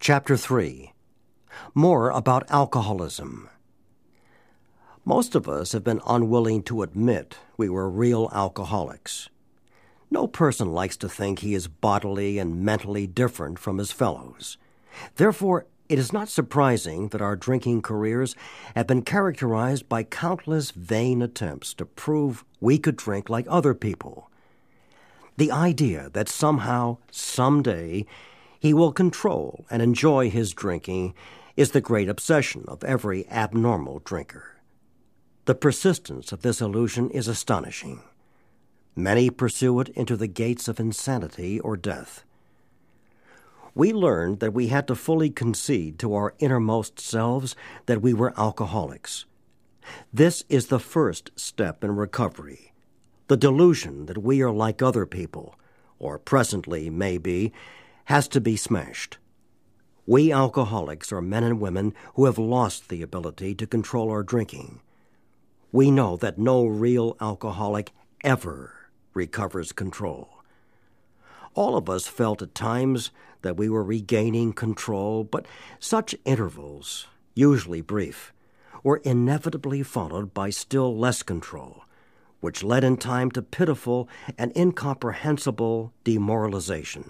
Chapter 3. More about alcoholism. Most of us have been unwilling to admit we were real alcoholics. No person likes to think he is bodily and mentally different from his fellows. Therefore, it is not surprising that our drinking careers have been characterized by countless vain attempts to prove we could drink like other people. The idea that somehow, someday, he will control and enjoy his drinking is the great obsession of every abnormal drinker. The persistence of this illusion is astonishing. Many pursue it into the gates of insanity or death. We learned that we had to fully concede to our innermost selves that we were alcoholics. This is the first step in recovery. The delusion that we are like other people, or presently may be, has to be smashed. We alcoholics are men and women who have lost the ability to control our drinking. We know that no real alcoholic ever recovers control. All of us felt at times that we were regaining control, but such intervals, usually brief, were inevitably followed by still less control, which led in time to pitiful and incomprehensible demoralization.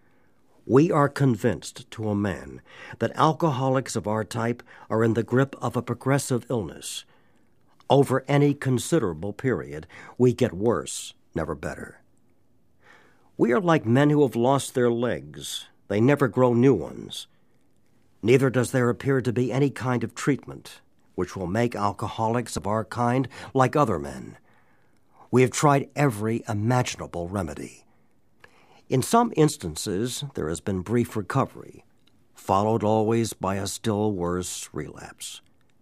We are convinced to a man that alcoholics of our type are in the grip of a progressive illness. Over any considerable period, we get worse, never better. We are like men who have lost their legs. They never grow new ones. Neither does there appear to be any kind of treatment which will make alcoholics of our kind like other men. We have tried every imaginable remedy. In some instances, there has been brief recovery, followed always by a still worse relapse.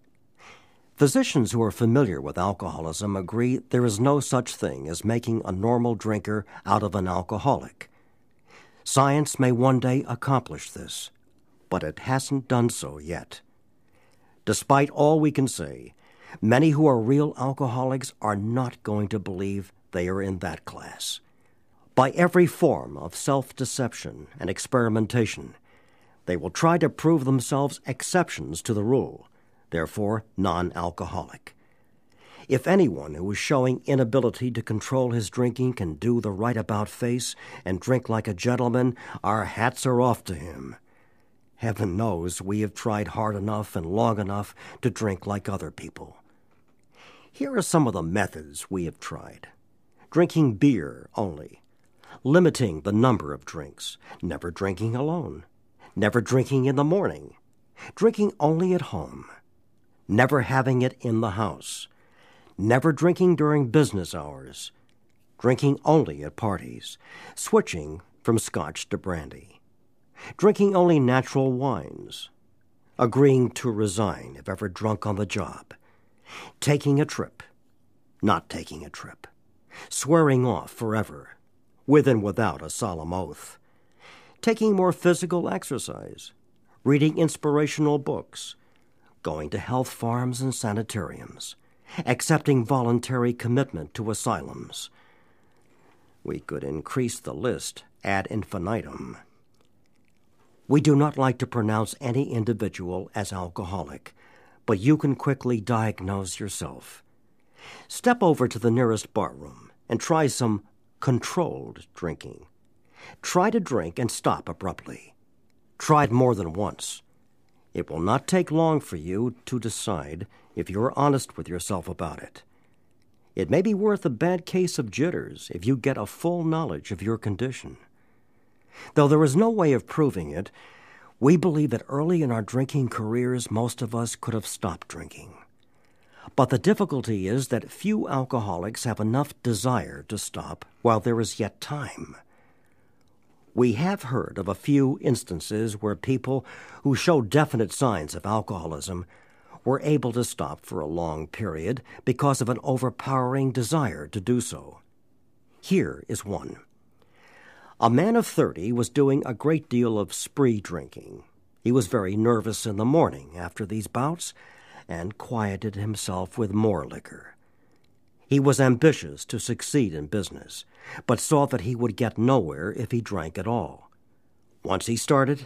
Physicians who are familiar with alcoholism agree there is no such thing as making a normal drinker out of an alcoholic. Science may one day accomplish this, but it hasn't done so yet. Despite all we can say, many who are real alcoholics are not going to believe they are in that class. By every form of self-deception and experimentation, they will try to prove themselves exceptions to the rule, therefore non-alcoholic. If anyone who is showing inability to control his drinking can do the right-about face and drink like a gentleman, our hats are off to him. Heaven knows we have tried hard enough and long enough to drink like other people. Here are some of the methods we have tried. Drinking beer only. Limiting the number of drinks. Never drinking alone. Never drinking in the morning. Drinking only at home. Never having it in the house. Never drinking during business hours. Drinking only at parties. Switching from scotch to brandy. Drinking only natural wines. Agreeing to resign if ever drunk on the job. Taking a trip. Not taking a trip. Swearing off forever, with and without a solemn oath. Taking more physical exercise. Reading inspirational books. Going to health farms and sanitariums, accepting voluntary commitment to asylums. We could increase the list ad infinitum. We do not like to pronounce any individual as alcoholic, but you can quickly diagnose yourself. Step over to the nearest barroom and try some controlled drinking. Try to drink and stop abruptly. Try it more than once. It will not take long for you to decide if you are honest with yourself about it. It may be worth a bad case of jitters if you get a full knowledge of your condition. Though there is no way of proving it, we believe that early in our drinking careers most of us could have stopped drinking. But the difficulty is that few alcoholics have enough desire to stop while there is yet time. We have heard of a few instances where people who show definite signs of alcoholism were able to stop for a long period because of an overpowering desire to do so. Here is one. A man of 30 was doing a great deal of spree drinking. He was very nervous in the morning after these bouts and quieted himself with more liquor. He was ambitious to succeed in business, but saw that he would get nowhere if he drank at all. Once he started,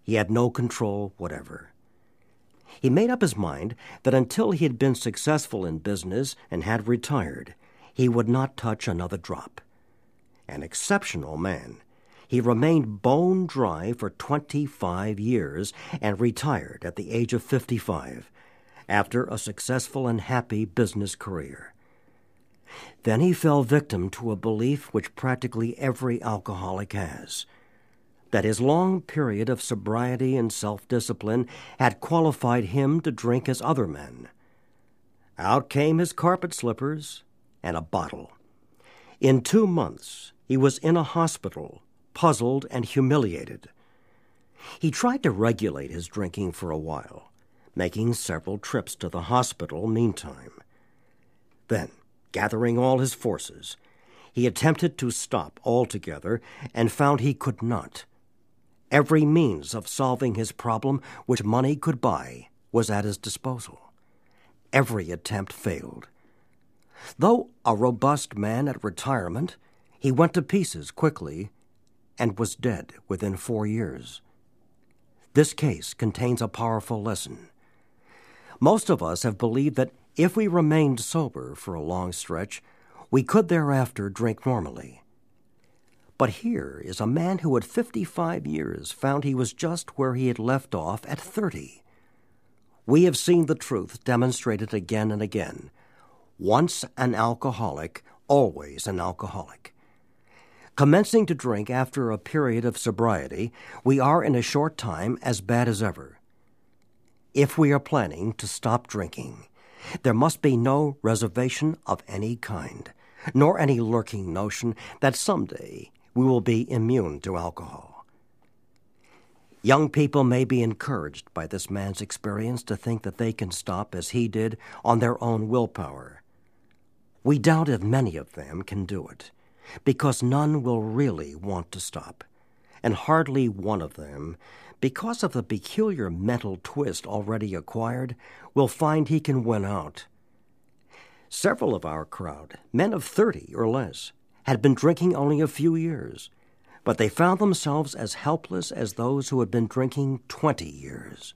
He had no control whatever. He made up his mind that until he had been successful in business and had retired, he would not touch another drop. An exceptional man, he remained bone dry for 25 years and retired at the age of 55 after a successful and happy business career. Then he fell victim to a belief which practically every alcoholic has, that his long period of sobriety and self-discipline had qualified him to drink as other men. Out came his carpet slippers and a bottle. In 2 months, he was in a hospital, puzzled and humiliated. He tried to regulate his drinking for a while, making several trips to the hospital meantime. Then, gathering all his forces, he attempted to stop altogether and found he could not. Every means of solving his problem which money could buy was at his disposal. Every attempt failed. Though a robust man at retirement, he went to pieces quickly and was dead within 4 years. This case contains a powerful lesson. Most of us have believed that if we remained sober for a long stretch, we could thereafter drink normally. But here is a man who at 55 years found he was just where he had left off at 30. We have seen the truth demonstrated again and again. Once an alcoholic, always an alcoholic. Commencing to drink after a period of sobriety, we are in a short time as bad as ever. If we are planning to stop drinking, there must be no reservation of any kind, nor any lurking notion that someday we will be immune to alcohol. Young people may be encouraged by this man's experience to think that they can stop as he did on their own willpower. We doubt if many of them can do it, because none will really want to stop, and hardly one of them, because of the peculiar mental twist already acquired, will find he can win out. Several of our crowd, men of 30 or less, had been drinking only a few years, but they found themselves as helpless as those who had been drinking 20 years.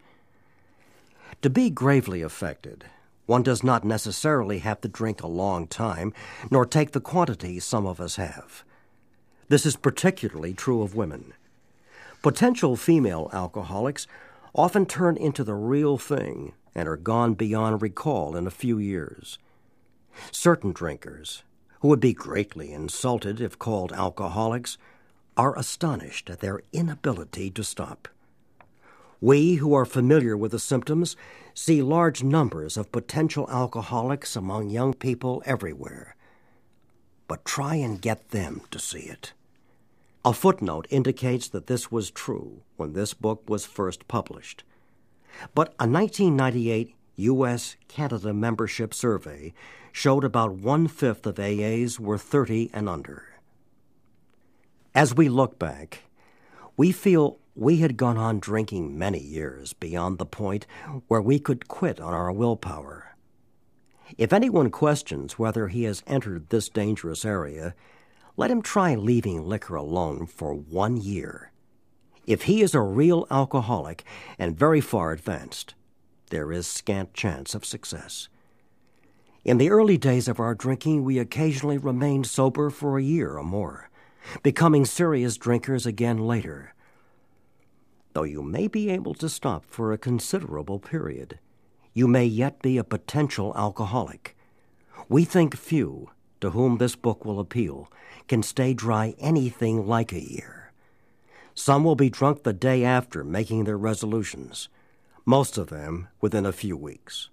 To be gravely affected, one does not necessarily have to drink a long time, nor take the quantity some of us have. This is particularly true of women. Potential female alcoholics often turn into the real thing and are gone beyond recall in a few years. Certain drinkers, who would be greatly insulted if called alcoholics, are astonished at their inability to stop. We who are familiar with the symptoms see large numbers of potential alcoholics among young people everywhere. But try and get them to see it. A footnote indicates that this was true when this book was first published. But a 1998 U.S.-Canada membership survey showed about 1/5 of AAs were 30 and under. As we look back, we feel we had gone on drinking many years beyond the point where we could quit on our willpower. If anyone questions whether he has entered this dangerous area, let him try leaving liquor alone for 1 year. If he is a real alcoholic and very far advanced, there is scant chance of success. In the early days of our drinking, we occasionally remained sober for a year or more, becoming serious drinkers again later. Though you may be able to stop for a considerable period, you may yet be a potential alcoholic. We think few, to whom this book will appeal, can stay dry anything like a year. Some will be drunk the day after making their resolutions, most of them within a few weeks.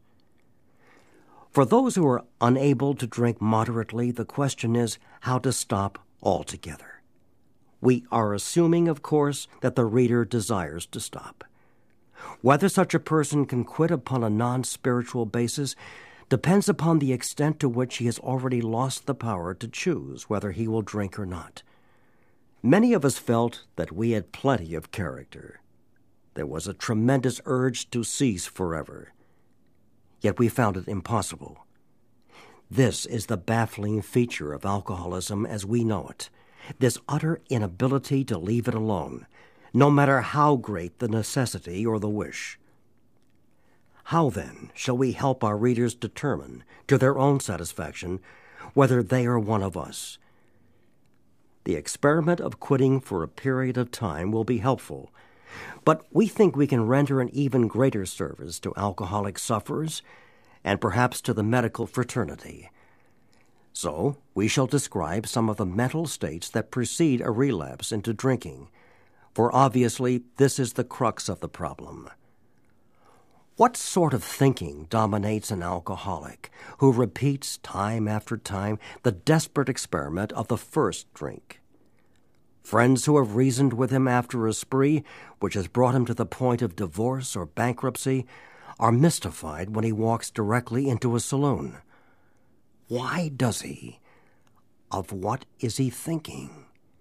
For those who are unable to drink moderately, the question is how to stop altogether. We are assuming, of course, that the reader desires to stop. Whether such a person can quit upon a non-spiritual basis depends upon the extent to which he has already lost the power to choose whether he will drink or not. Many of us felt that we had plenty of character. There was a tremendous urge to cease forever. Yet we found it impossible. This is the baffling feature of alcoholism as we know it, this utter inability to leave it alone, no matter how great the necessity or the wish. How, then, shall we help our readers determine, to their own satisfaction, whether they are one of us? The experiment of quitting for a period of time will be helpful, but we think we can render an even greater service to alcoholic sufferers and perhaps to the medical fraternity. So, we shall describe some of the mental states that precede a relapse into drinking, for obviously this is the crux of the problem. What sort of thinking dominates an alcoholic who repeats time after time the desperate experiment of the first drink? Friends who have reasoned with him after a spree which has brought him to the point of divorce or bankruptcy are mystified when he walks directly into a saloon. Why does he? Of what is he thinking?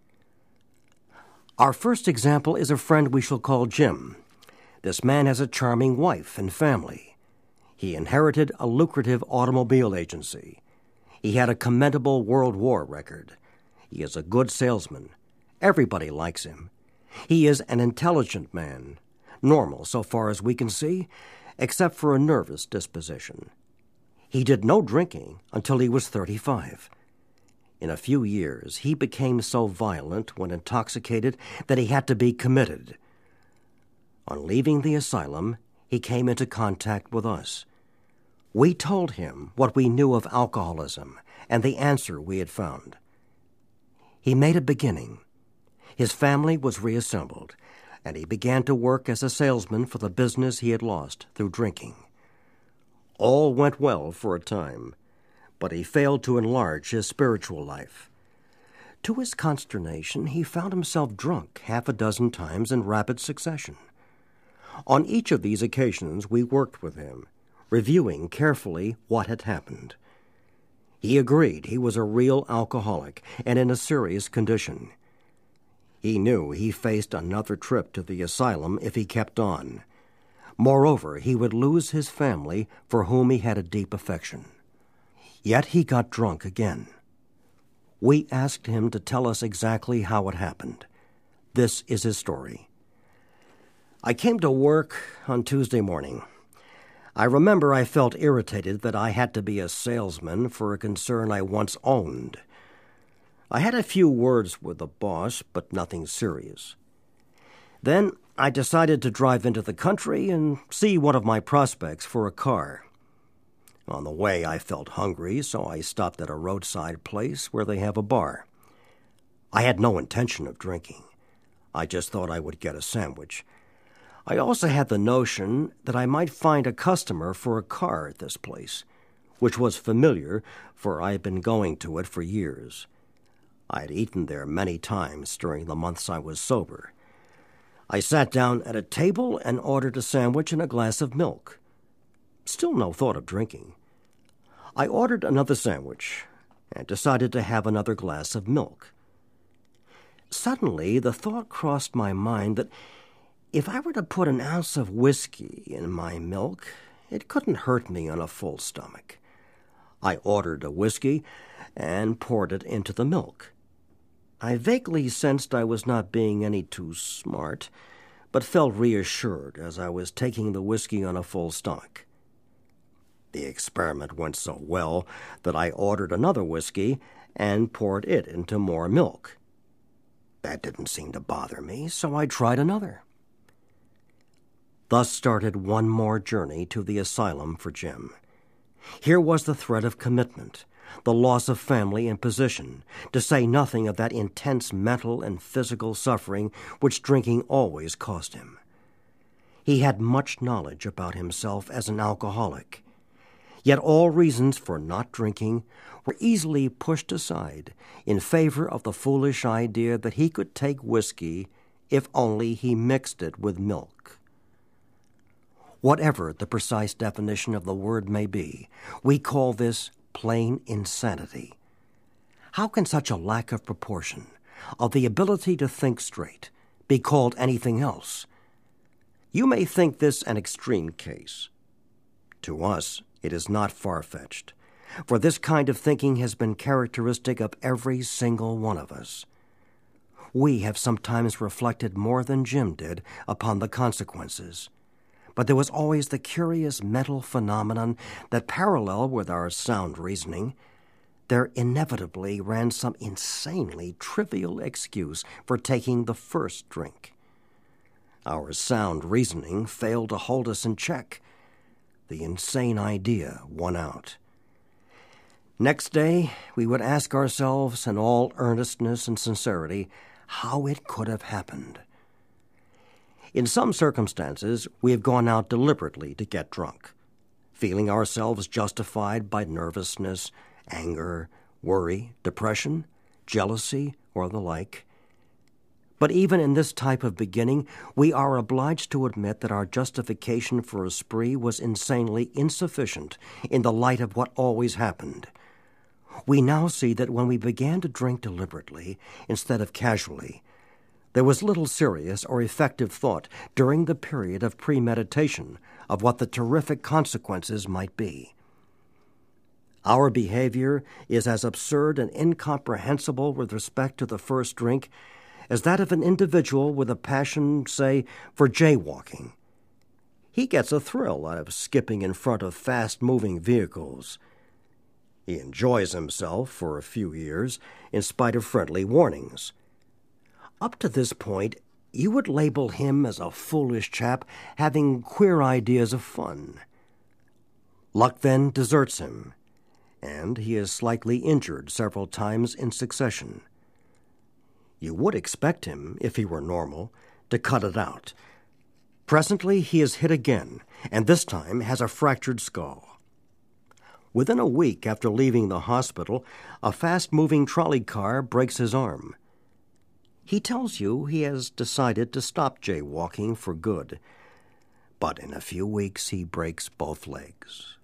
Our first example is a friend we shall call Jim. This man has a charming wife and family. He inherited a lucrative automobile agency. He had a commendable World War record. He is a good salesman. Everybody likes him. He is an intelligent man, normal so far as we can see, except for a nervous disposition. He did no drinking until he was 35. In a few years, he became so violent when intoxicated that he had to be committed. On leaving the asylum, he came into contact with us. We told him what we knew of alcoholism and the answer we had found. He made a beginning. His family was reassembled, and he began to work as a salesman for the business he had lost through drinking. All went well for a time, but he failed to enlarge his spiritual life. To his consternation, he found himself drunk half a dozen times in rapid succession. On each of these occasions we worked with him, reviewing carefully what had happened. He agreed he was a real alcoholic and in a serious condition. He knew he faced another trip to the asylum if he kept on. Moreover, he would lose his family for whom he had a deep affection. Yet he got drunk again. We asked him to tell us exactly how it happened. This is his story. I came to work on Tuesday morning. I remember I felt irritated that I had to be a salesman for a concern I once owned. I had a few words with the boss, but nothing serious. Then I decided to drive into the country and see one of my prospects for a car. On the way, I felt hungry, so I stopped at a roadside place where they have a bar. I had no intention of drinking. I just thought I would get a sandwich. I also had the notion that I might find a customer for a car at this place, which was familiar, for I had been going to it for years. I had eaten there many times during the months I was sober. I sat down at a table and ordered a sandwich and a glass of milk. Still no thought of drinking. I ordered another sandwich and decided to have another glass of milk. Suddenly, the thought crossed my mind that if I were to put an ounce of whiskey in my milk, it couldn't hurt me on a full stomach. I ordered a whiskey and poured it into the milk. I vaguely sensed I was not being any too smart, but felt reassured as I was taking the whiskey on a full stomach. The experiment went so well that I ordered another whiskey and poured it into more milk. That didn't seem to bother me, so I tried another. Thus started one more journey to the asylum for Jim. Here was the threat of commitment, the loss of family and position, to say nothing of that intense mental and physical suffering which drinking always cost him. He had much knowledge about himself as an alcoholic, yet all reasons for not drinking were easily pushed aside in favor of the foolish idea that he could take whiskey if only he mixed it with milk. Whatever the precise definition of the word may be, we call this plain insanity. How can such a lack of proportion, of the ability to think straight, be called anything else? You may think this an extreme case. To us, it is not far-fetched, for this kind of thinking has been characteristic of every single one of us. We have sometimes reflected more than Jim did upon the consequences. But there was always the curious mental phenomenon that, parallel with our sound reasoning, there inevitably ran some insanely trivial excuse for taking the first drink. Our sound reasoning failed to hold us in check. The insane idea won out. Next day, we would ask ourselves in all earnestness and sincerity how it could have happened. In some circumstances, we have gone out deliberately to get drunk, feeling ourselves justified by nervousness, anger, worry, depression, jealousy, or the like. But even in this type of beginning, we are obliged to admit that our justification for a spree was insanely insufficient in the light of what always happened. We now see that when we began to drink deliberately instead of casually, there was little serious or effective thought during the period of premeditation of what the terrific consequences might be. Our behavior is as absurd and incomprehensible with respect to the first drink as that of an individual with a passion, say, for jaywalking. He gets a thrill out of skipping in front of fast-moving vehicles. He enjoys himself for a few years in spite of friendly warnings. Up to this point, you would label him as a foolish chap having queer ideas of fun. Luck then deserts him, and he is slightly injured several times in succession. You would expect him, if he were normal, to cut it out. Presently he is hit again, and this time has a fractured skull. Within a week after leaving the hospital, a fast-moving trolley car breaks his arm. He tells you he has decided to stop jaywalking for good, but in a few weeks he breaks both legs.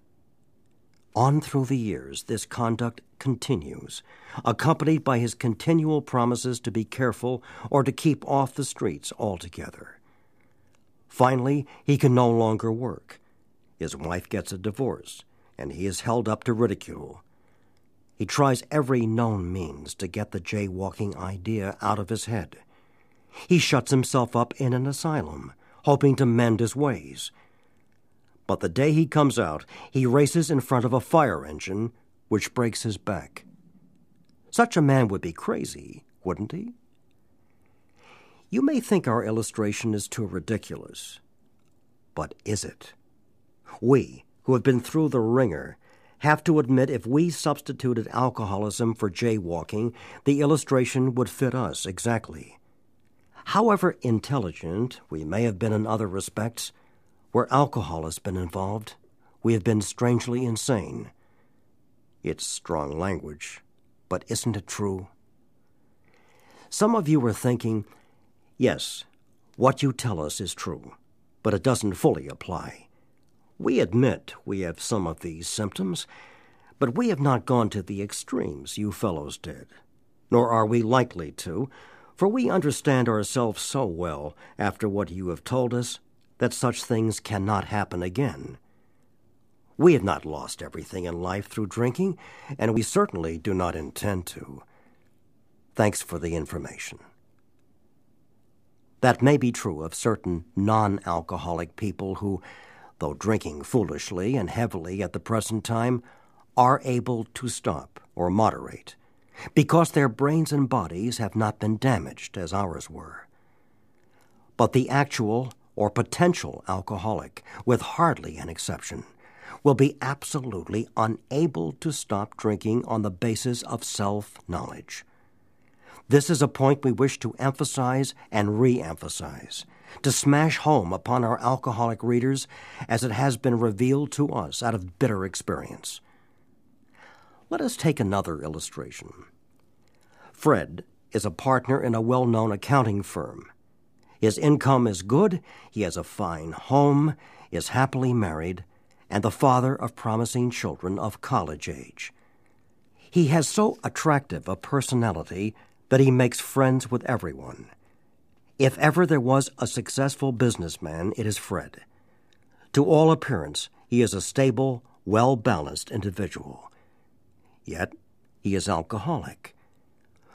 On through the years, this conduct continues, accompanied by his continual promises to be careful or to keep off the streets altogether. Finally, he can no longer work. His wife gets a divorce, and he is held up to ridicule. He tries every known means to get the jaywalking idea out of his head. He shuts himself up in an asylum, hoping to mend his ways. But the day he comes out, he races in front of a fire engine, which breaks his back. Such a man would be crazy, wouldn't he? You may think our illustration is too ridiculous. But is it? We, who have been through the ringer, have to admit if we substituted alcoholism for jaywalking, the illustration would fit us exactly. However intelligent we may have been in other respects, where alcohol has been involved, we have been strangely insane. It's strong language, but isn't it true? Some of you are thinking, yes, what you tell us is true, but it doesn't fully apply. We admit we have some of these symptoms, but we have not gone to the extremes you fellows did, nor are we likely to, for we understand ourselves so well after what you have told us that such things cannot happen again. We have not lost everything in life through drinking, and we certainly do not intend to. Thanks for the information. That may be true of certain non-alcoholic people who, though drinking foolishly and heavily at the present time, are able to stop or moderate, because their brains and bodies have not been damaged as ours were. But the actual or potential alcoholic, with hardly an exception, will be absolutely unable to stop drinking on the basis of self-knowledge. This is a point we wish to emphasize and re-emphasize, to smash home upon our alcoholic readers as it has been revealed to us out of bitter experience. Let us take another illustration. Fred is a partner in a well-known accounting firm. His income is good, he has a fine home, is happily married, and the father of promising children of college age. He has so attractive a personality that he makes friends with everyone. If ever there was a successful businessman, it is Fred. To all appearance, he is a stable, well-balanced individual. Yet, he is alcoholic.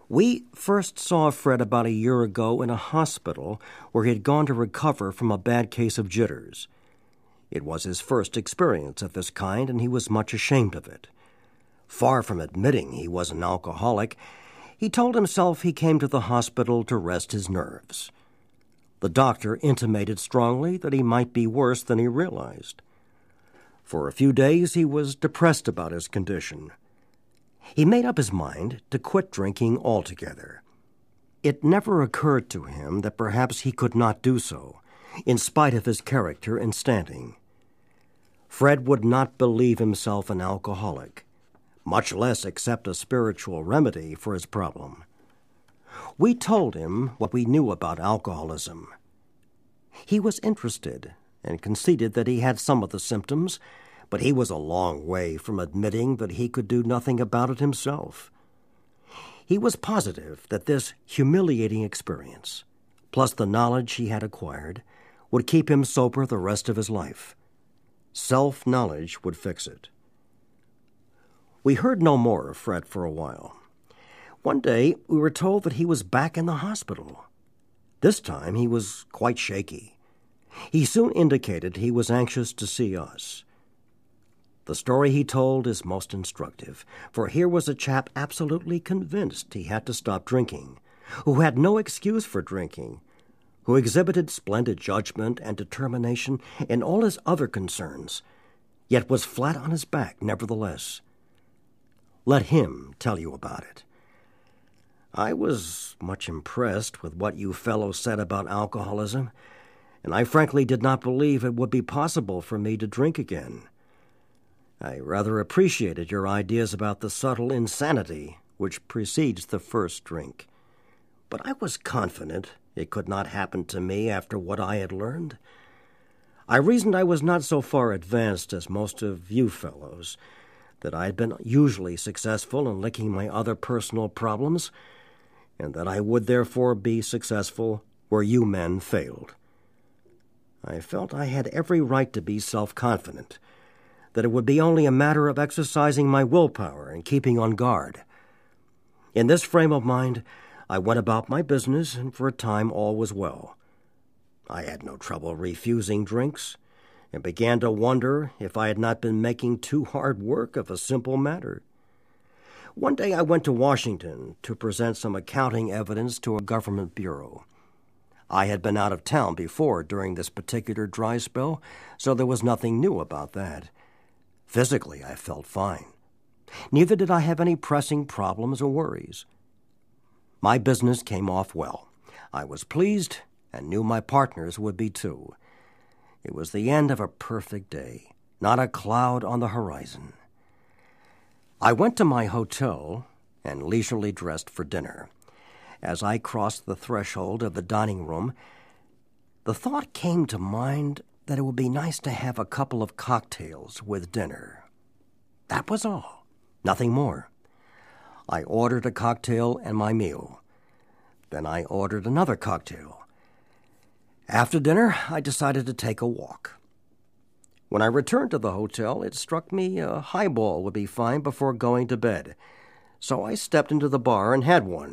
We first saw Fred about a year ago in a hospital where he had gone to recover from a bad case of jitters. It was his first experience of this kind, and he was much ashamed of it. Far from admitting he was an alcoholic, he told himself he came to the hospital to rest his nerves. The doctor intimated strongly that he might be worse than he realized. For a few days he was depressed about his condition. He made up his mind to quit drinking altogether. It never occurred to him that perhaps he could not do so, in spite of his character and standing. Fred would not believe himself an alcoholic, much less accept a spiritual remedy for his problem. We told him what we knew about alcoholism. He was interested and conceded that he had some of the symptoms, but he was a long way from admitting that he could do nothing about it himself. He was positive that this humiliating experience, plus the knowledge he had acquired, would keep him sober the rest of his life. Self-knowledge would fix it. We heard no more of Fred for a while. One day, we were told that he was back in the hospital. This time, he was quite shaky. He soon indicated he was anxious to see us. The story he told is most instructive, for here was a chap absolutely convinced he had to stop drinking, who had no excuse for drinking, who exhibited splendid judgment and determination in all his other concerns, yet was flat on his back nevertheless. Let him tell you about it. I was much impressed with what you fellows said about alcoholism, and I frankly did not believe it would be possible for me to drink again. I rather appreciated your ideas about the subtle insanity which precedes the first drink. But I was confident it could not happen to me after what I had learned. I reasoned I was not so far advanced as most of you fellows, that I had been usually successful in licking my other personal problems, and that I would therefore be successful where you men failed. I felt I had every right to be self-confident, that it would be only a matter of exercising my willpower and keeping on guard. In this frame of mind, I went about my business, and for a time all was well. I had no trouble refusing drinks, and began to wonder if I had not been making too hard work of a simple matter. One day I went to Washington to present some accounting evidence to a government bureau. I had been out of town before during this particular dry spell, so there was nothing new about that. Physically, I felt fine. Neither did I have any pressing problems or worries. My business came off well. I was pleased, and knew my partners would be too. It was the end of a perfect day, not a cloud on the horizon. I went to my hotel and leisurely dressed for dinner. As I crossed the threshold of the dining room, the thought came to mind that it would be nice to have a couple of cocktails with dinner. That was all, nothing more. I ordered a cocktail and my meal. Then I ordered another cocktail. After dinner, I decided to take a walk. When I returned to the hotel, it struck me a highball would be fine before going to bed, so I stepped into the bar and had one.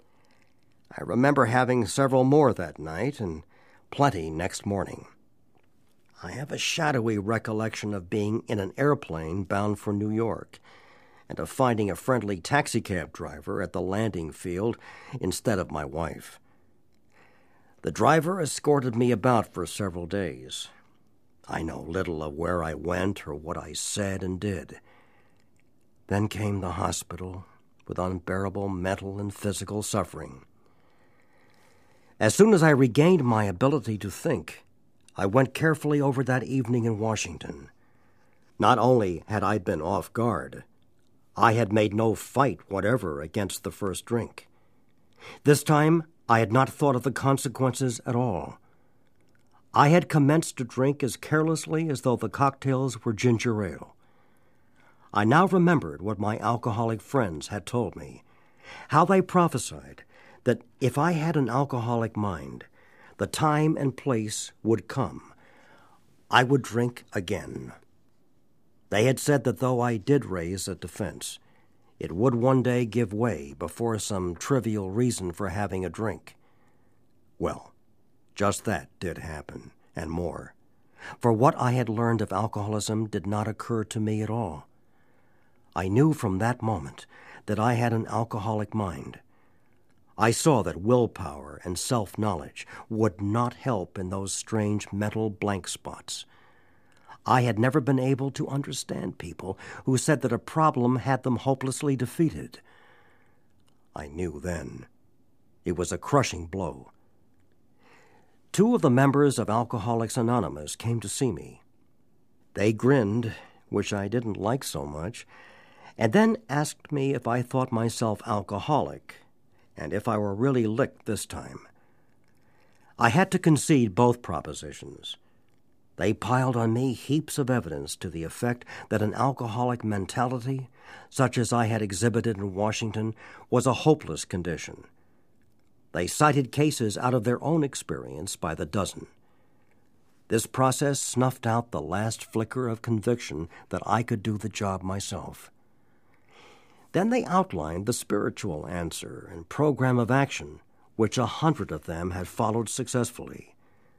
I remember having several more that night and plenty next morning. I have a shadowy recollection of being in an airplane bound for New York and of finding a friendly taxicab driver at the landing field instead of my wife. The driver escorted me about for several days. I know little of where I went or what I said and did. Then came the hospital with unbearable mental and physical suffering. As soon as I regained my ability to think, I went carefully over that evening in Washington. Not only had I been off guard, I had made no fight whatever against the first drink. This time, I had not thought of the consequences at all. I had commenced to drink as carelessly as though the cocktails were ginger ale. I now remembered what my alcoholic friends had told me, how they prophesied that if I had an alcoholic mind, the time and place would come. I would drink again. They had said that though I did raise a defense, It would one day give way before some trivial reason for having a drink. Well, just that did happen, and more. For what I had learned of alcoholism did not occur to me at all. I knew from that moment that I had an alcoholic mind. I saw that willpower and self-knowledge would not help in those strange mental blank spots. I had never been able to understand people who said that a problem had them hopelessly defeated. I knew then. It was a crushing blow. 2 of the members of Alcoholics Anonymous came to see me. They grinned, which I didn't like so much, and then asked me if I thought myself alcoholic, and if I were really licked this time. I had to concede both propositions. They piled on me heaps of evidence to the effect that an alcoholic mentality, such as I had exhibited in Washington, was a hopeless condition. They cited cases out of their own experience by the dozen. This process snuffed out the last flicker of conviction that I could do the job myself. Then they outlined the spiritual answer and program of action, which 100 of them had followed successfully.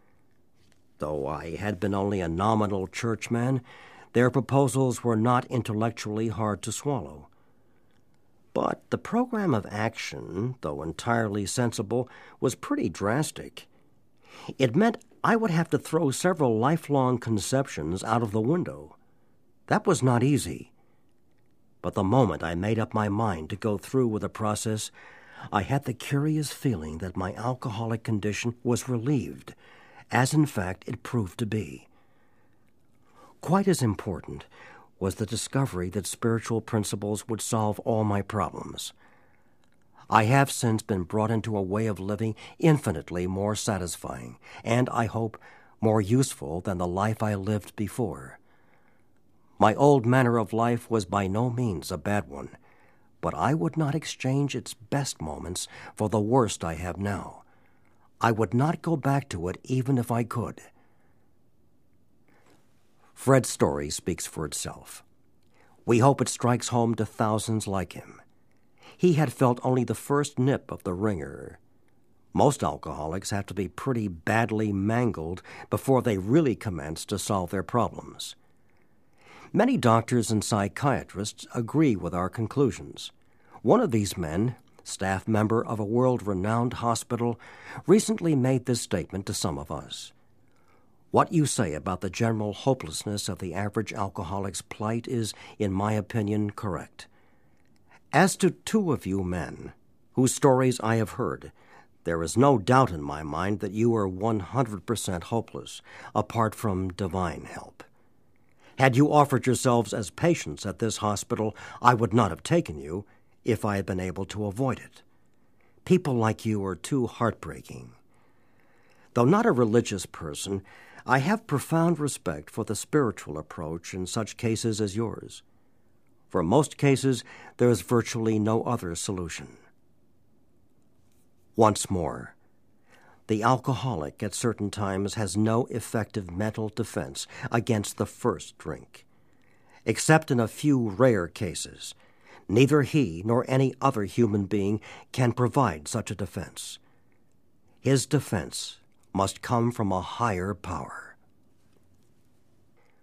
Though I had been only a nominal churchman, their proposals were not intellectually hard to swallow. But the program of action, though entirely sensible, was pretty drastic. It meant I would have to throw several lifelong conceptions out of the window. That was not easy. But the moment I made up my mind to go through with the process, I had the curious feeling that my alcoholic condition was relieved, as in fact it proved to be. Quite as important was the discovery that spiritual principles would solve all my problems. I have since been brought into a way of living infinitely more satisfying, and, I hope, more useful than the life I lived before. My old manner of life was by no means a bad one, but I would not exchange its best moments for the worst I have now. I would not go back to it even if I could. Fred's story speaks for itself. We hope it strikes home to thousands like him. He had felt only the first nip of the ringer. Most alcoholics have to be pretty badly mangled before they really commence to solve their problems. Many doctors and psychiatrists agree with our conclusions. One of these men, staff member of a world-renowned hospital, recently made this statement to some of us. What you say about the general hopelessness of the average alcoholic's plight is, in my opinion, correct. As to 2 of you men, whose stories I have heard, there is no doubt in my mind that you are 100% hopeless, apart from divine help. Had you offered yourselves as patients at this hospital, I would not have taken you if I had been able to avoid it. People like you are too heartbreaking. Though not a religious person, I have profound respect for the spiritual approach in such cases as yours. For most cases, there is virtually no other solution. Once more, the alcoholic at certain times has no effective mental defense against the first drink. Except in a few rare cases, neither he nor any other human being can provide such a defense. His defense must come from a higher power.